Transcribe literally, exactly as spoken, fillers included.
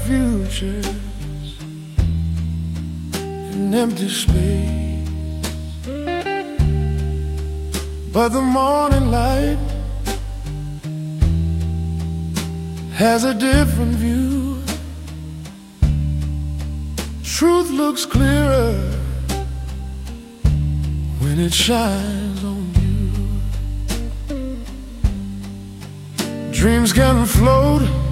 futures in empty space, but the morning light has a different view. Truth looks clearer when it shines on you. Dreams can float